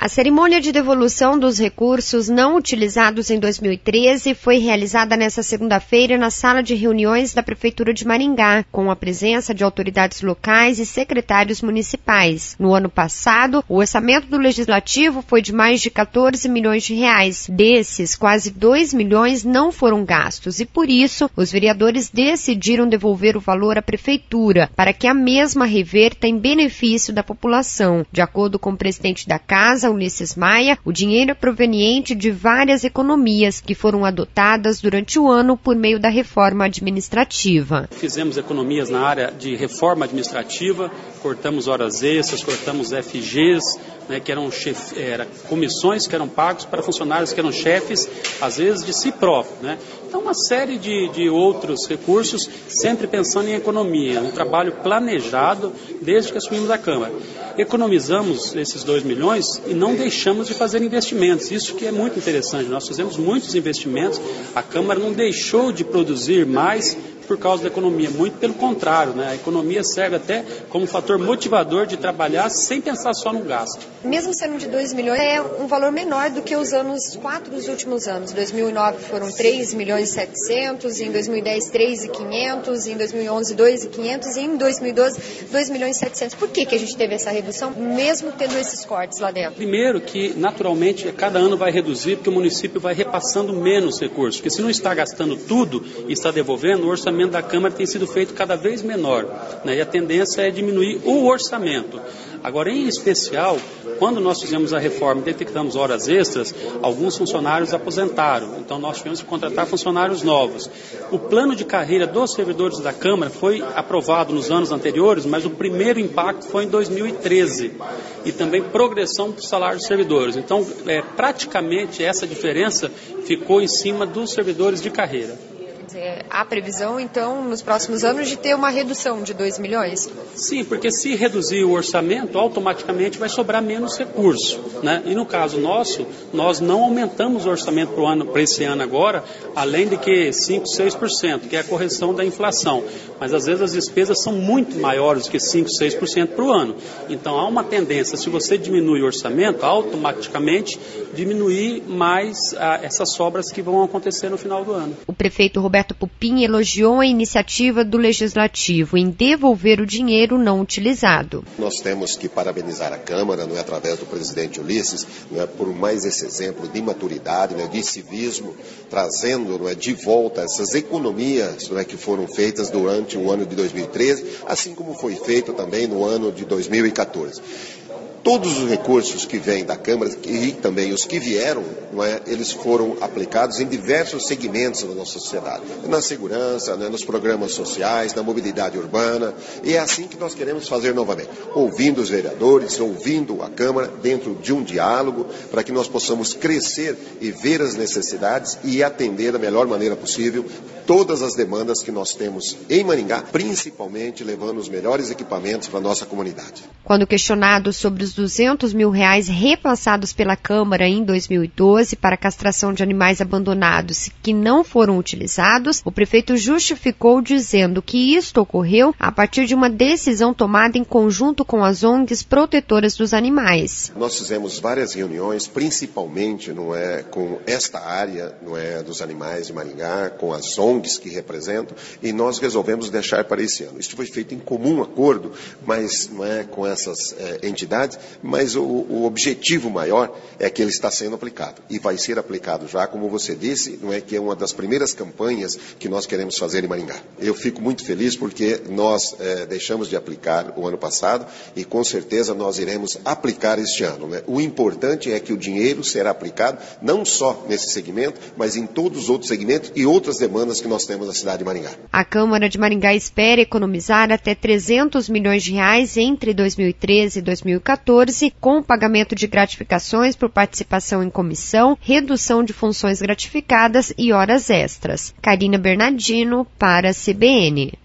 A cerimônia de devolução dos recursos não utilizados em 2013 foi realizada nesta segunda-feira na sala de reuniões da Prefeitura de Maringá, com a presença de autoridades locais e secretários municipais. No ano passado, o orçamento do Legislativo foi de mais de 14 milhões de reais. Desses, quase 2 milhões não foram gastos e, por isso, os vereadores decidiram devolver o valor à Prefeitura, para que a mesma reverta em benefício da população. De acordo com o presidente da Casa, Ulisses Maia, o dinheiro é proveniente de várias economias que foram adotadas durante o ano por meio da reforma administrativa. Fizemos economias na área de reforma administrativa, cortamos horas extras, cortamos FGs, que eram comissões que eram pagos para funcionários que eram chefes, às vezes, de si próprio. Então, uma série de outros recursos, sempre pensando em economia, um trabalho planejado desde que assumimos a Câmara. Economizamos esses 2 milhões e não deixamos de fazer investimentos. Isso que é muito interessante. Nós fizemos muitos investimentos, a Câmara não deixou de produzir mais por causa da economia, muito pelo contrário, A economia serve até como fator motivador de trabalhar sem pensar só no gasto. Mesmo sendo de 2 milhões, é um valor menor do que os quatro últimos anos. Em 2009 foram 3 milhões e 700, em 2010 3 e 500, em 2011 2 e 500 e em 2012 2 milhões e 700. Por que a gente teve essa redução, mesmo tendo esses cortes lá dentro? Primeiro que, naturalmente, cada ano vai reduzir, porque o município vai repassando menos recursos, porque se não está gastando tudo e está devolvendo, o orçamento da Câmara tem sido feito cada vez menor, e a tendência é diminuir o orçamento. Agora, em especial, quando nós fizemos a reforma e detectamos horas extras, alguns funcionários aposentaram, então nós tivemos que contratar funcionários novos. O plano de carreira dos servidores da Câmara foi aprovado nos anos anteriores, mas o primeiro impacto foi em 2013, e também progressão do salário dos servidores. Então, praticamente essa diferença ficou em cima dos servidores de carreira. Há previsão, então, nos próximos anos, de ter uma redução de 2 milhões? Sim, porque se reduzir o orçamento, automaticamente vai sobrar menos recurso, E no caso nosso, nós não aumentamos o orçamento para esse ano agora, além de que 5%, 6%, que é a correção da inflação. Mas às vezes as despesas são muito maiores do que 5%, 6% para o ano. Então há uma tendência, se você diminui o orçamento, automaticamente diminuir mais essas sobras que vão acontecer no final do ano. O prefeito Roberto Pupim elogiou a iniciativa do Legislativo em devolver o dinheiro não utilizado. Nós temos que parabenizar a Câmara, através do presidente Ulisses, por mais esse exemplo de maturidade, de civismo, trazendo de volta essas economias que foram feitas durante o ano de 2013, assim como foi feito também no ano de 2014. Todos os recursos que vêm da Câmara e também os que vieram, eles foram aplicados em diversos segmentos da nossa sociedade. Na segurança, nos programas sociais, na mobilidade urbana. E é assim que nós queremos fazer novamente. Ouvindo os vereadores, ouvindo a Câmara, dentro de um diálogo, para que nós possamos crescer e ver as necessidades e atender da melhor maneira possível todas as demandas que nós temos em Maringá, principalmente levando os melhores equipamentos para a nossa comunidade. Quando questionado sobre os 200 mil reais repassados pela Câmara em 2012 para a castração de animais abandonados que não foram utilizados, o prefeito justificou dizendo que isto ocorreu a partir de uma decisão tomada em conjunto com as ONGs protetoras dos animais. Nós fizemos várias reuniões, principalmente com esta área dos animais de Maringá, com as ONGs que representam, e nós resolvemos deixar para esse ano. Isso foi feito em comum acordo, mas com essas entidades, mas o objetivo maior é que ele está sendo aplicado e vai ser aplicado já, como você disse, que é uma das primeiras campanhas que nós queremos fazer em Maringá. Eu fico muito feliz porque nós deixamos de aplicar o ano passado e com certeza nós iremos aplicar este ano. O importante é que o dinheiro será aplicado não só nesse segmento, mas em todos os outros segmentos e outras demandas que nós temos na cidade de Maringá. A Câmara de Maringá espera economizar até 300 milhões de reais entre 2013 e 2014, com o pagamento de gratificações por participação em comissão, redução de funções gratificadas e horas extras. Karina Bernardino, para a CBN.